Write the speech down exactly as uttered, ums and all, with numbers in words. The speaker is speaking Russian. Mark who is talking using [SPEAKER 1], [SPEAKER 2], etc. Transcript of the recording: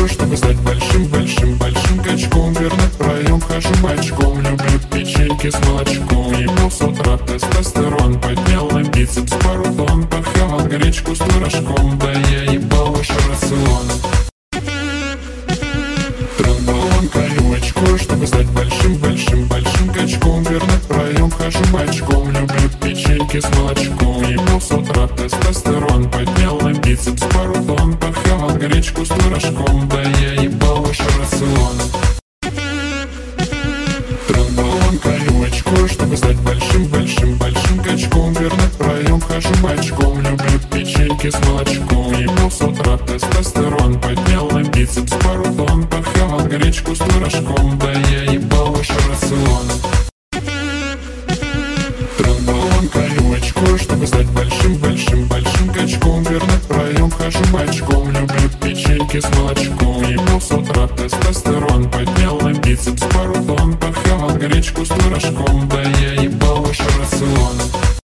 [SPEAKER 1] чтобы стать большим-большим-большим качком. Вернуть проем, хожу бочком, люблю печеньки с молочком. Ебал с утра тестостерон, поднял на бицепс пару тонн. Похавал гречку с творожком, да я ебал ваш рацион. Тромболон, колю очко, чтобы стать большим-большим-большим качком. Вернуть проем, хожу бочком, люблю печеньки с молочком. Ебал с утра тестостерон, поднял на бицепс пару тонн. Похавал гречку с творожком, да я ебал ваш рацион. Тромболон, колю очко, чтобы стать большим-большим-большим качком. Вернуть проем, хожу бочком, люблю печеньки с молочком. Ебал с утра тестостерон, поднял на бицепс пару тонн. Похавал гречку с творожком, да я ебал ваш рацион. Тромболон, колю очко, чтобы стать большим-большим-большим качком. Вернуть проем, хожу бочком, люблю печеньки с молочком. Ебал с утра тестостерон, поднял на бицепс пару тонн. Похавал гречку с творожком, да я ебал ваш рацион.